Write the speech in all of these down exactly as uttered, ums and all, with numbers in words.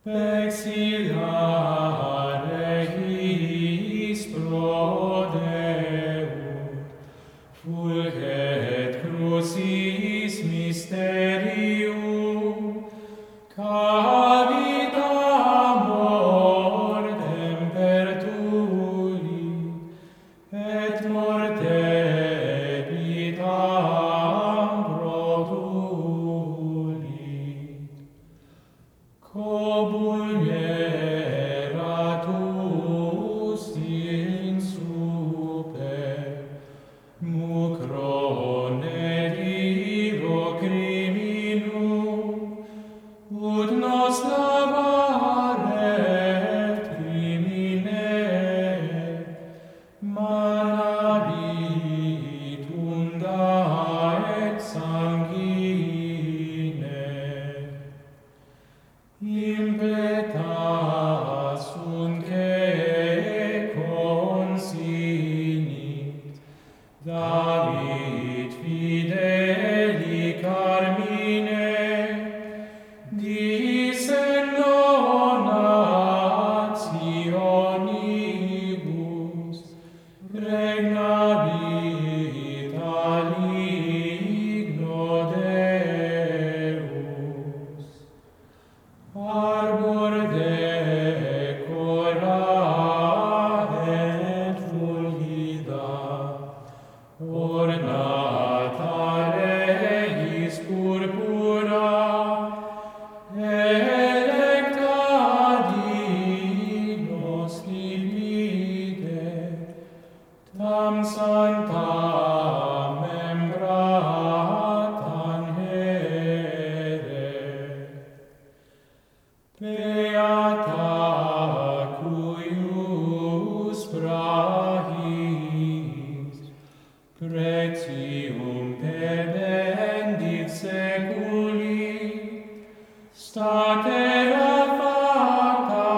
Exilare his pro Deum, fulget crucis mysterium, cavitam mortem pertuli, et morte vitam produli. Cobulgeratus in super, mucrone diro criminum, ut nos lavaret crimine, manabit unda et sanguine. Impetas unque consinit, David fideli carmine, dicen donationibus, regna vita ligno Deus. Arbor decora et fulgida, ornata regis purpura, electa dignos libide, tam sanctam membrat tangere. Beata cuius brachis, pretium perdendit seculi, statera facta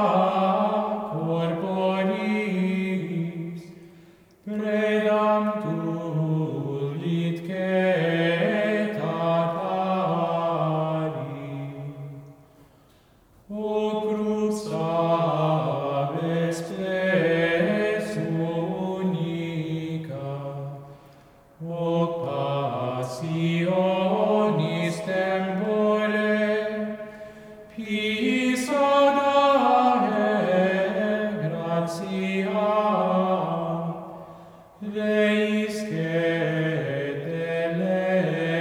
corporis, predam tulit cetari. O crux ave spes unica, o passionis tempore, pisa dae gratiam, reisque dele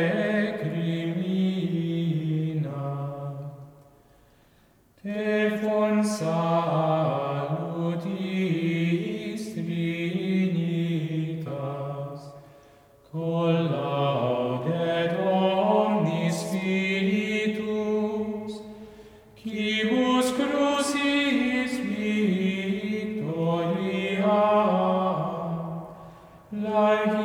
crimina. Te fons salutis trinitas, collaudet omnis spiritus, quibus crucis victoria, lae